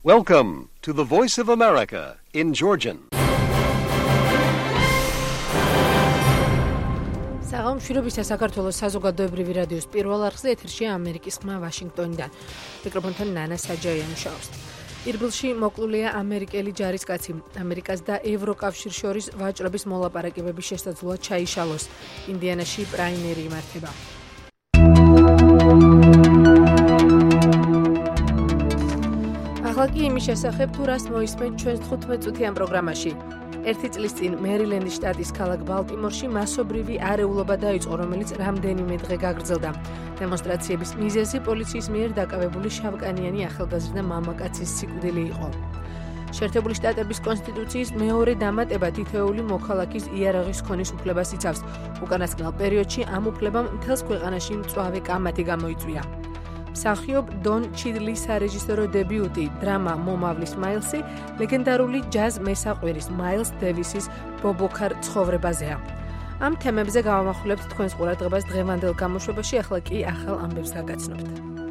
Welcome to the Voice of America in Georgian. საღამოშვილობისა საქართველოს საზოგადოებრივი რადიოს პირველ არხზე ეთერშია ამერიკის ხმა ვაშინგტონიდან. მიკროფონთან ნანა საჯაია მუშაობს. ირბილში მოკლულია ამერიკელი ჯარისკაცი. ამერიკას და ევროკავშირს შორის ვაჭრობის მოლაპარაკებების შესაძლებლად ჩაიშალოს. ინდიანაში პრაიმერი იმართება. ახლა კი იმის შესახებ თუ რას მოისმენთ ჩვენს 15 წუთიან პროგრამაში. ერთი წლის წინ მერილენდის შტატის ქალაქ ბალტიმორში მასობრივი არეულობა დაიწყო, რომელიც რამდენიმე დღე გაგრძელდა. დემონსტრაციების მიზეზი პოლიციის მიერ დაკავებული შავკანიანი ახალგაზრდა მამაკაცის სიკვდილი იყო. შეერთებული შტატების კონსტიტუციის მეორე დამატება თითოეული მოქალაქის იარაღის ქონის უფლებას იცავს. უკანასკნელ პერიოდში ამ უფლებამ მთელს ქვეყანაში მწვავე კამათი გამოიწვია. მსახიობ დონ ჩიდლის სარეჟისორო დებიუტი დრამა მომავლის მაილსი ლეგენდარული ჯაზ მესაყვირის მაილს დევისის ბობოქარ ცხოვრებაზეა. ამ თემებზე გავამახვილებთ თქვენს ყურადღებას დღევანდელ გამოშვებაში, ახლა კი ახალ ამბებს გაგაცნობთ.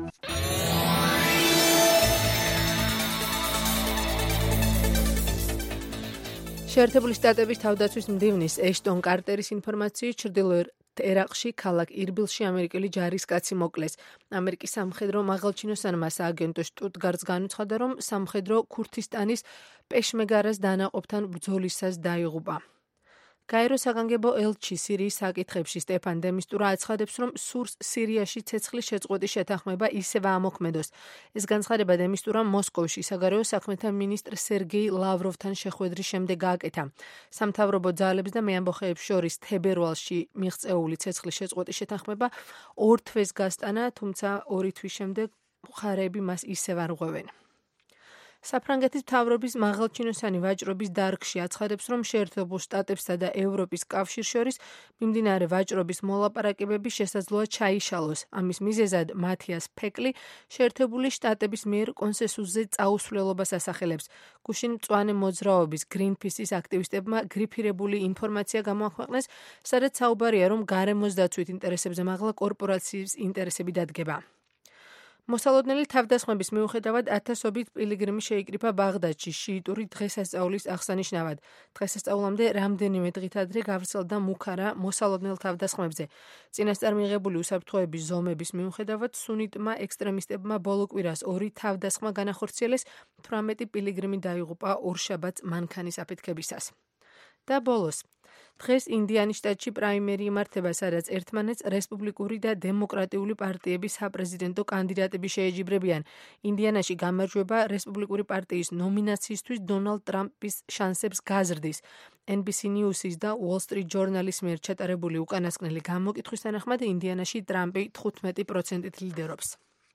შეერთებული შტატების თავდაცვის მდივნის ეშტონ კარტერის ინფორმაციით ჩრდილოეთ ერაყში ქალაქ ირბილში ამერიკელი ჯარისკაცი მოკლეს. ამერიკის სამხედრო მაღალჩინოსანმა სააგენტო შტუტგარტს განუცხადა, რომ სამხედრო ქურთისტანის პეშმეგარას დანაყოფთან ბრძოლისას დაიღუპა. გაერო საგანგებო ელჩი სირიის საკითხებში სტეფან დე მისტურა აცხადებს, რომ სურს სირიაში ცეცხლის შეწყვეტის შეთანხმება ისევ ამოქმედოს. ეს განცხადება დე მისტურამ მოსკოვში საგარეო საქმეთა მინისტრ სერგეი ლავროვთან შეხვედრის შემდეგ გააკეთა. სამთავრობო ძალებს და მეამბოხეებს შორის თებერვალში მიღწეული ცეცხლის შეწყვეტის შეთანხმება 2 თვეს გასტანა, თუმცა 2 თვის შემდეგ მხარეები მას ისევ არ ღვევენ. საფრანგეთის მთავრობის მაღალჩინოსანი ვაჭრობის დარგში აცხადებს, რომ შეერთებულ შტატებსა და ევროპის კავშირს შორის მიმდინარე ვაჭრობის მოლაპარაკებები შესაძლოა ჩაიშალოს. ამის მიზეზად მათიას ფეკლი შეერთებული შტატების მიერ კონსენსუსზე წაუსვლელობას ასახელებს. გუშინ მწვანე მოძრაობის გრინპისის აქტივისტებმა გრიფირებული ინფორმაცია გამოაქვეყნეს, სადაც საუბარია, რომ გარემოს დაცვით ინტერესებზე მაღლა კორპორაციის ინტერესები დადგება. მოსალოდნელი თავდასხმების მიუხედავად ათასობით პილიგრიმი შეიკრიფა ბაღდადში შიიტური დღესასწაულის აღსანიშნავად. დღესასწაულამდე რამდენიმე დღით ადრე გავრცელდა მუქარა მოსალოდნელ თავდასხმებზე. წინასწარ მიღებული უსაფრთხოების ზომების მიუხედავად სუნიტმა ექსტრემისტებმა ბოლო კვირას 2 თავდასხმა განახორციელეს, 18 პილიგრიმი დაიღუპა ორშაბათს მანქანის აფეთქებისას. და ბოლოს დღეს ინდიანის შტატში პრაიმერი იმართება, სადაც ერთმანეთს რესპუბლიკური და დემოკრატიული პარტიების საპრეზიდენტო კანდიდატები შეეჯიბრებიან. ინდიანაში გამარჯვება რესპუბლიკური პარტიის ნომინაციისთვის დონალდ ტრამპის შანსებს გაზრდის. NBC News-ის და Wall Street Journal-ის მიერ ჩატარებული უკანასკნელი გამოკითხვის თანახმად ინდიანაში ტრამპი 15%-ით ლიდერობს.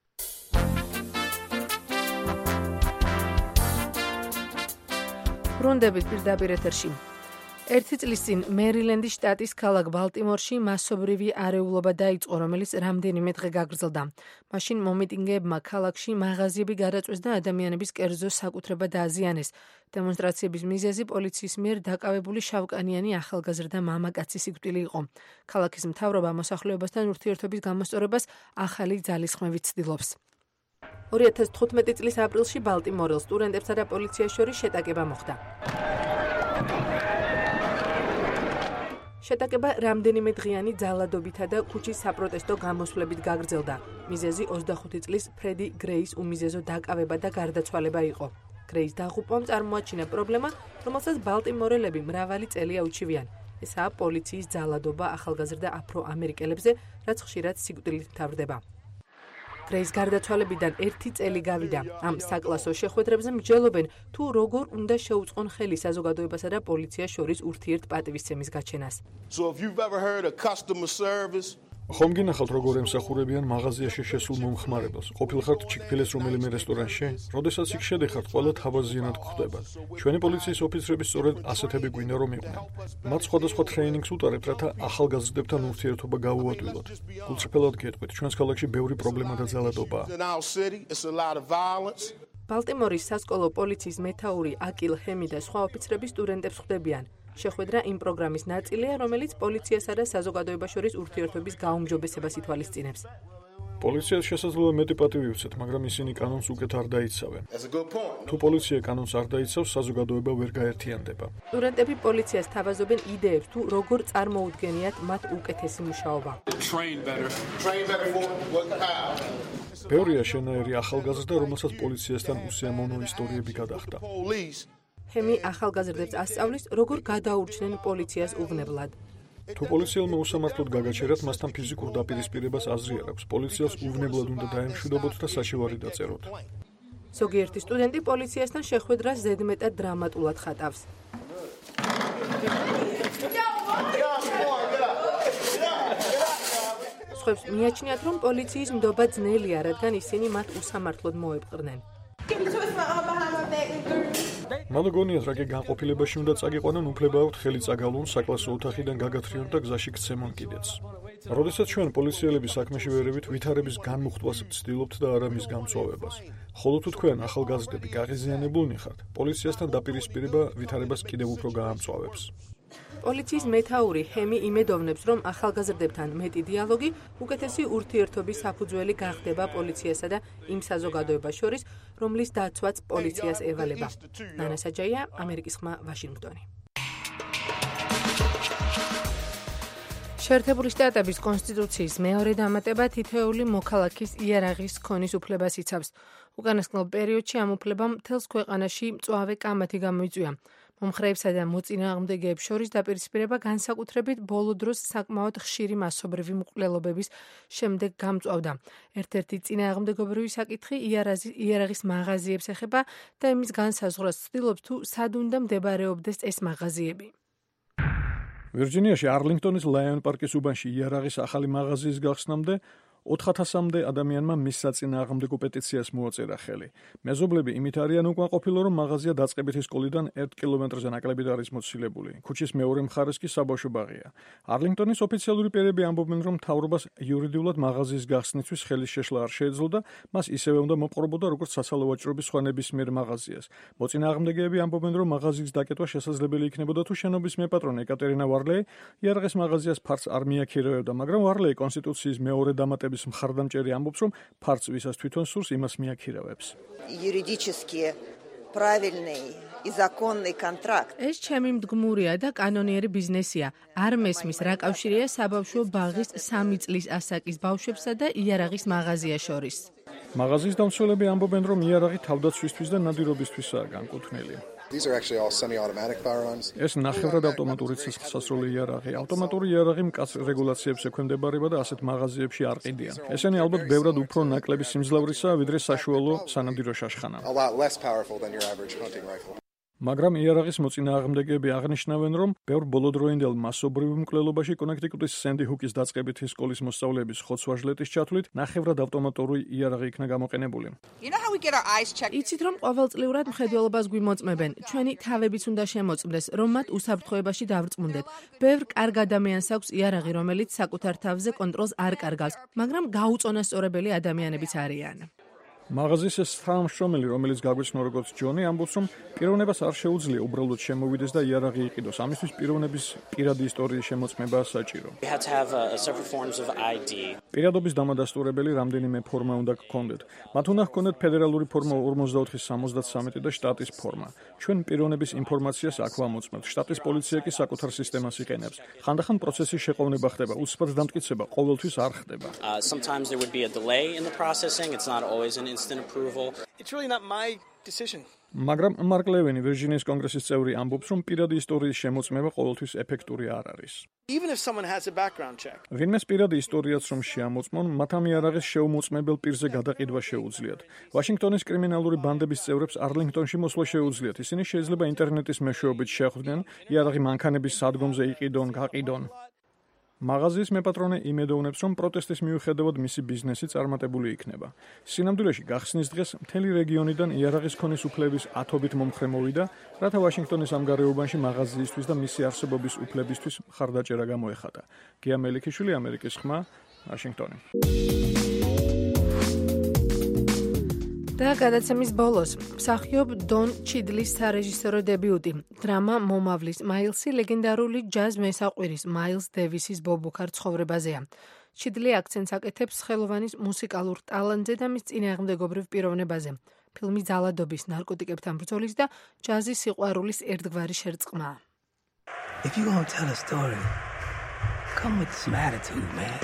ბრუნდებით პირდაპირ ეთერში. ერთი წლის წინ მერილენდის შტატის ქალაქ ბალტიმორში მასობრივი არეულობა დაიწყო, რომელიც რამდენიმე დღე გაგრძელდა. მაშინ მომიტინგეებმა ქალაქში მაღაზიები გადაწვეს და ადამიანების კერძო საკუთრება დააზიანეს. დემონსტრაციების მიზეზი პოლიციის მიერ დაკავებული შავკანიანი ახალგაზრდა მამაკაცის სიკვდილი იყო. ქალაქის მთავრობა მოსახლეობასთან ურთიერთობის გამოსწორებას ახალი ძალისხმევით ცდილობს. 2015 წლის აპრილში ბალტიმორელ სტუდენტებსა და პოლიციას შორის შეტაკება მოხდა. შეტაკება რამდენიმე დღიანი ძალადობითა და ქუჩის საპროტესტო გამოსვლებით გაგრძელდა. მიზეზი 25 წლის ფრედი გრეის უმიზეზო დაკავება და გარდაცვალება იყო. გრეის დაღუპვამ წარმოაჩინა პრობლემა, რომელსაც ბალტიმორელები მრავალი წელია უჩივიან. ესაა პოლიციის ძალადობა ახალგაზრდა აფრო-ამერიკელებზე, რაც ხშირად სიკვდილით მთავრდება. გრეის გარდაცვალებიდან 1 წელი გავიდა. ამ საკლასო შეხვედრებზე მსჯელობენ, თუ როგორ უნდა შეუწყონ ხელი საზოგადოებასა და პოლიციას შორის ურთიერთპატივისცემის გაჩენას. ხომ გინახავთ როგორ ემსახურებიან მაღაზიაში შესულ მომხმარებელს? ყოფილხართ ჩიკ-ფილეს რომელიმე რესტორანში? როდესაც იქ შედიხართ, ყველა თავაზიანად გვხვდებათ. ჩვენი პოლიციის ოფიცრები სწორედ ასეთები გვინდა რომ იყვნენ. მათ სხვადასხვა ტრეინინგს უტარებთ, რათა ახალგაზრდებთან ურთიერთობა გაუადვილოთ. გულწრფელად გეტყვით, ჩვენს ქალაქში ბევრი პრობლემა და ძალადობაა. ბალტიმორის სასკოლო პოლიციის მეთაური აკილ ჰემი და სხვა ოფიცრები სტუდენტებს ხვდებიან. შეხვედრა იმ პროგრამის ნაწილია, რომელიც პოლიციასა და საზოგადოებას შორის ურთიერთობის გაუმჯობესებას ითვალისწინებს. პოლიციას შესაძლოა მეტი პატივი უცეთ, მაგრამ ისინი კანონს უკეთ არ დაიცავენ. თუ პოლიცია კანონს არ დაიცავს, საზოგადოება ვერ გაერთიანდება. სტუდენტები პოლიციას თავაზობენ იდეებს თუ როგორ წარმოუდგენიათ მათ უკეთესი მუშაობა. ბევრია შენაერი ახალგაზრდა, რომელსაც პოლიციასთან უსიამოვნო ისტორიები გადახდა. ჰემი ახალგაზრდებს ასწავლის, როგორ გადაურჩნენ პოლიციას უვნებლად. თუ პოლიციელმა უსამართლოდ გაგაჩერათ, მასთან ფიზიკურ დაპირისპირებას აზრი არ აქვს. პოლიციას უვნებლად უნდა დაემშვიდობოთ და საჩივარი დაწეროთ. ზოგიერთი სტუდენტი პოლიციასთან შეხვედრას ზედმეტად დრამატულად ხატავს. სხვებს მიაჩნიათ, რომ პოლიციის ნდობა ძნელია, რადგან ისინი მათ უსამართლოდ მოეპყრნენ. მალე გონიათ, რა კი განყოფილებაში უნდა წაგიყვანონ, უფლება აქვთ ხელი წაგალონ, საკლასო ოთახიდან გაგათრიონ და გზაში გცემონ კიდეც. როდესაც ჩვენ პოლიციელები საქმეში ვერევით, ვითარების განმუხტვას ვცდილობთ და არა მის გამწვავებას. ხოლო თუ თქვენ ახალგაზრდები გაღიზიანებულნი ხართ, პოლიციასთან დაპირისპირება ვითარებას კიდევ უფრო გაამწვავებს. პოლიციის მეთაური ჰემი იმედოვნებს, რომ ახალგაზრდებთან მეტი დიალოგი უკეთესი ურთიერთობის საფუძველი გახდება პოლიციასა და იმ საზოგადოებას შორის, რომლის დაცვაც პოლიციას ევალება. ნანა საჯაია, ამერიკის ხმა, ვაშინგტონი. შეერთებული შტატების კონსტიტუციის მეორე დამატება თითოეული მოქალაქის იარაღის ქონის უფლებას იცავს. უკანასკნელ პერიოდში ამ უფლებამ მთელს ქვეყანაში მწვავე კამათი გამოიწვია. მომხრეებსა და მოწინააღმდეგეებს შორის დაპირისპირება განსაკუთრებით ბოლო დროს საკმაოდ ხშირი მასობრივი მკვლელობების შემდეგ გამწვავდა. ერთ-ერთი წინააღმდეგობრივი საკითხი იარაღის მაღაზიებს ეხება და იმის განსაზღვრას ცდილობს თუ სად უნდა მდებარეობდეს ეს მაღაზიები. ვირჯინიაში არლინგტონის ლაიონ პარკის უბანში იარაღის ახალი მაღაზიის გახსნამდე 4,000-მდე ადამიანმა მის საწინააღმდეგო პეტიციას მოაწერა ხელი. მეზობლები იმით არიან უკმაყოფილო, რომ მაღაზია დაწყებითი სკოლიდან 1 კილომეტრზე ნაკლებით არის მოცილებული. ქუჩის მეორე მხარეს კი საბავშვო ბაღია. არლინგტონის ოფიციალური პირები ამბობენ, რომ მთავრობას იურიდიულად მაღაზიის გახსნისთვის ხელის შეშლა არ შეეძლო და მას ისევე უნდა მოპყრობოდა, როგორც საცალო ვაჭრობის სხვა ნებისმიერ მაღაზიას. მოწინააღმდეგეები ამბობენ, რომ მაღაზიის დაკეტვა შესაძლებელი იქნებოდა თუ შენობის მეპატრონე ეკატერინა ვარლეი იარაღის მაღაზიას ფარც არ მიაქირავებდა, მაგრამ ვარლეი კონსტიტუციის მეორე დამატების მხარდამჭერი ამბობს, რომ ფარც ვისაც თვითონ სურს, იმას მიაქირავებს. ეს ჩემი მდგმურია და კანონიერი ბიზნესია. არ მესმის, რა კავშირია საბავშვო ბაღის 3 წლის ასაკის ბავშვებსა და იარაღის მაღაზია შორის. მაღაზიის დამცველები ამბობენ, რომ იარაღი თავდაცვისთვის და ნადირობისთვისაა განკუთვნილი. ეს ნახევრად ავტომატური ცეცხლსასროლი იარაღი. ავტომატური იარაღი მკაცრ რეგულაციებს ექვემდებარება და ასეთ მაღაზიებში არ ყიდიან. ესენი ალბათ ბევრად უფრო ნაკლები სიმძლავრისაა, ვიდრე საშუალო სანადირო შაშხანა. მაგრამ იარაღის მოწინააღმდეგეები აღნიშნავენ, რომ ბევრ ბოლოდროინდელ მასობრივ მკვლელობაში კონექტიკუტის სენდი ჰუკის დაწყებითი სკოლის მოსწავლეების ხოცვაჟლეტის ჩათვლით ნახევრად ავტომატური იარაღი იქნა გამოყენებული. იცით, რომ ყოველწლიურად მხედველობას გვიმოწმებენ, ჩვენი თავებიც უნდა შემოწმდეს, რომ მათ უსაფრთხოებაში დავრწმუნდეთ. ბევრ კარგ ადამიანს აქვს იარაღი, რომელიც საკუთარ თავზე კონტროლს არ კარგავს, მაგრამ გაუწონასწორებელი ადამიანებიც არიან. მაღაზიის ეს თანამშრომელი, რომელიც გაგვეცნო როგორც ჯონი, ამბობს, რომ პიროვნებას არ შეუძლია უბრალოდ შემოვიდეს და იარაღი იყიდოს. ამისთვის პიროვნების პირადი ისტორიის შემოწმება საჭირო. პირადობის დამადასტურებელი რამდენიმე ფორმა უნდა გქონდეთ. მათ უნდა ჰქონდეთ ფედერალური ფორმა 44-73 და შტატის ფორმა. ჩვენ პიროვნების ინფორმაციას აქ ვამოწმებთ. შტატის პოლიცია კი საკუთარ სისტემას იყენებს. ხანდახან პროცესის შეყოვნება ხდება, უცბად დამტკიცება ყოველთვის არ ხდება. Sometimes there would be a delay in the processing. It's not always an instant approval. It's really not my decision. მაგრამ მარკ ლევენი, ვირჯინიის კონგრესის წევრი, ამბობს, რომ პირადი ისტორიის შემოწმება ყოველთვის ეფექტური არ არის. Even if someone has a background check. ვინმეს პირადი ისტორიაც რომ შეამოწმონ, მათ ამ იარაღის შეუმოწმებელ პირზე გადაყიდვა შეუძლიათ. ვაშინგტონის კრიმინალური ბანდების წევრებს არლინგტონში მოსვლა შეუძლიათ. ისინი შეიძლება ინტერნეტის მეშვეობით შეხვდნენ, იარაღი მანქანების სადგომზე იყიდონ, გაყიდონ. მაღაზიის მეპატრონე იმედოვნებს, რომ პროტესტის მიუხედავად მისი ბიზნესი წარმატებული იქნება. სინამდვილეში გახსნის დღეს მთელი რეგიონიდან იარაღის ქონის უფლების ათობით მომხრე მოვიდა, რათა ვაშინგტონის ამ გარეუბანში მაღაზიისთვის და მისი არსებობის უფლებისთვის მხარდაჭერა გამოეხატა. გია მელიქიშვილი, ამერიკის ხმა, ვაშინგტონი. და გადაცემის ბოლოს მსახიობ დონ ჩიდლის სარეჟისორო დებიუტი დრამა მომავლის მაილსი ლეგენდარული ჯაზ მესაყვირის მაილს დევისის ბობუქარ ცხოვრებაზეა. ჩიდლი აქცენტს აკეთებს ხელოვანის მუსიკალურ ტალანტზე და მის წინააღმდეგობრივ პიროვნებაზე. ფილმი ძალადობის, ნარკოტიკებთან ბრძოლის და ჯაზის სიყვარულის ერთგვარი შერწყმაა. If you gonna tell a story, come with some attitude, man.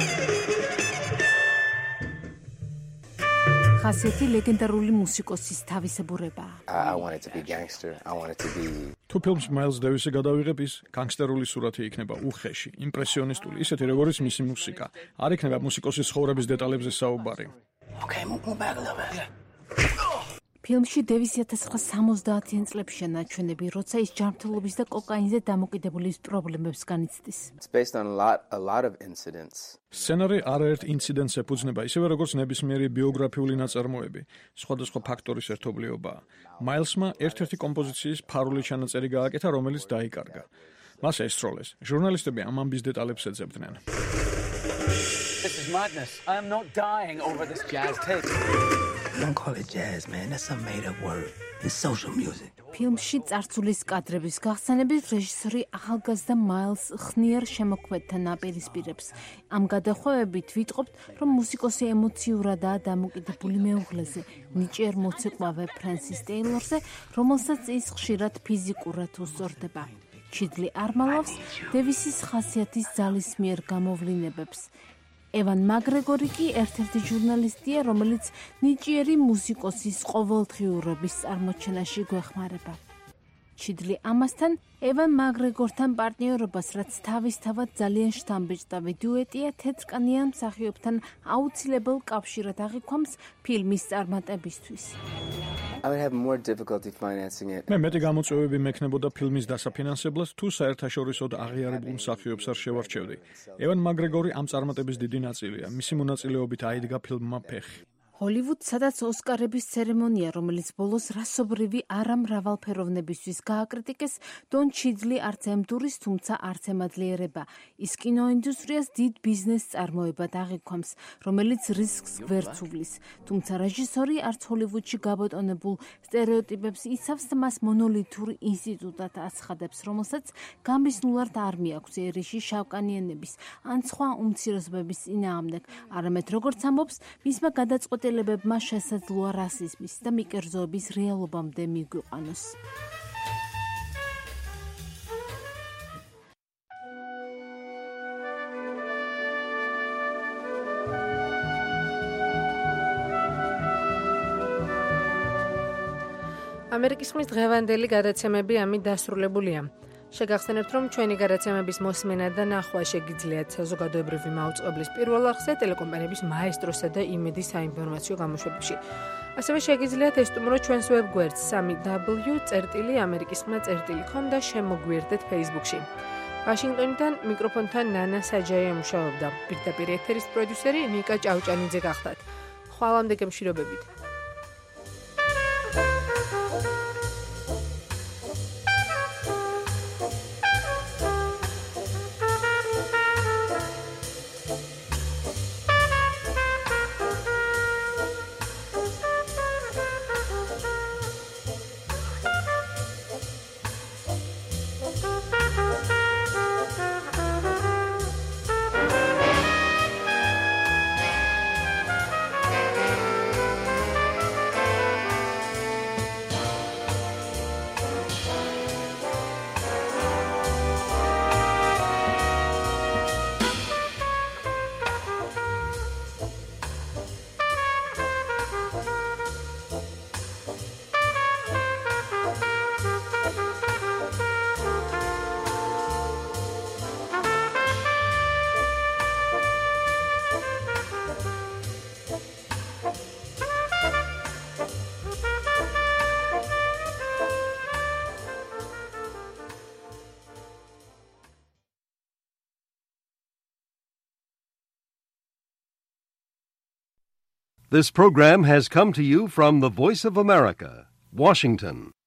ხასიათი ლეგენდარული მუსიკოსის თავისებურება. I want it to be gangster. I want it to be თუ ფილმს მაილს დევისი გადავიღებ, ის განგსტერული სურათი იქნება უხეში, იმპრესიონისტული, ისეთი როგორიც მისი მუსიკა. არ იქნება მუსიკოსის ცხოვრების დეტალებზე საუბარი. Okay, move back a little bit. ფილმში დევის 1970-იან წლებშია ნაჩვენები, როცა ის ჯანმრთელობის და კოკაინზე დამოკიდებულის პრობლემებს განიცდის. It's based on a lot of incidents. სცენარი არაერთ ინციდენტს ეფუძნება, ისევე როგორც ნებისმიერი ბიოგრაფიული ნაწარმოები, სხვადასხვა ფაქტორის ერთობლიობაა. მაილსმა ერთ-ერთი კომპოზიციის ფარული ჩანაწერი გააკეთა, რომელიც დაიკარგა. მას ესწროლეს. ჟურნალისტები ამ ამბის დეტალებს ეძებდნენ. This is madness. I am not dying over this jazz tape. Don't call it jazz, man. That's some made-up word. It's social music. ფილმში წარსულის კადრების გახსენებით რეჟისორი ახალგაზრდა მაილს ხნიერ შემოქმედთან აპირისპირებს. ამ გადახვევებით ვიტყობთ, რომ მუსიკოსი ემოციურადაა დამოკიდებული მეუღლეზე, ნიჭიერ მოცეკვავე ფრენსის ტეილორზე, რომელსაც ის ხშირად ფიზიკურად უსწორდება. ჩიდლი არ მალავს დევისის ხასიათის ძალისმიერ გამოვლინებებს. ევან მაგრეგორი კი ერთ-ერთი ჟურნალისტია, რომელიც ნიჭიერი მუსიკოსის ყოველდღიურობის წარმოჩენაში გვეხმარება. ჩიდლი ამასთან ევან მაგრეგორთან პარტნიორობას, რაც თავისთავად ძალიან შთამბეჭდავი დუეტია, თეთრკანიან მსახიობთან აუცილებელ კავშირად აღიქვამს ფილმის წარმატებისთვის. I would have more difficulty financing it. მე მეტი გამოწვევები მექნებოდა ფილმის დასაფინანსებლად, თუ საერთაშორისოდ აღიარებულ მსახიობს არ შევარჩევდი. ევან მაგრეგორი ამ წარმატების დიდი ნაწილია. მისი მონაწილეობით აიდგა ფილმმა ფეხი. ჰოლივუდ, სადაც ოსკარების ცერემონია, რომელიც ბოლოს რასობრივი არამრავალფეროვნებისთვის გააკრიტიკეს, დონ ჩიდლი არც ემდურის, თუმცა არც ემადლიერება. ის კინოინდუსტრიას დიდ ბიზნესს წარმოებად აღიქვამს, რომელიც რისკს გვერდს უვლის. თუმცა რეჟისორი არც ჰოლივუდში გაბატონებულ სტერეოტიპებს იცავს და მას მონოლითურ ინსტიტუტად აცხადებს, რომელსაც გამიზნულად არ მიაქვს ერიში შავკანიანების ან სხვა უმცირესობების წინააღმდეგ, არამედ როგორც ამბობს, მისმა გადაწყვეტილებებმა შესაძლოა რასიზმის და მიკერძოების რეალობამდე მიგვიყვანოს. ამერიკის ხმის დღევანდელი გადაცემები ამით დასრულებულია. შეგახსენებთ, რომ ჩვენი გადაცემების მოსმენა და ნახვა შეგიძლიათ საზოგადოებრივი მაუწყებლის პირველ არხზე, ტელეკომპანიების მაესტროსა და იმედის საინფორმაციო გამოშვებებში. ასევე შეგიძლიათ ესტუმროთ ჩვენს ვებგვერდს 3w.amerikisxma.com და შემოგვიერთდეთ Facebook-ში. ვაშინგტონიდან მიკროფონთან ნანა საჯაია მუშაობდა. პირდაპირ ეთერის პროდიუსერი ნიკა ჭავჭანიძე გახდათ. ხვალამდე გემშვიდობებით. This program has come to you from the Voice of America, Washington.